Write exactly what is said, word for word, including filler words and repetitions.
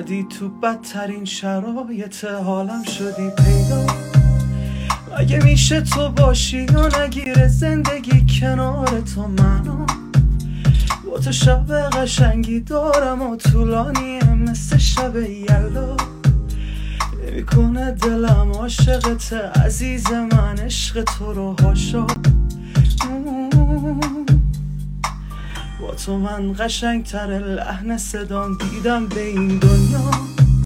اومدی تو بدترین شرایط حالم شدی پیدا. مگه میشه تو باشی یا نگیره زندگی کنار تو منو؟ با تو شب قشنگی دارم و طولانیه مثل شب یلدا. نمیکنه دلم عاشقت عزیز من، عشق تو رو هاشا. با تو من قشنگتر لحن صدام دیدم به این دنیا.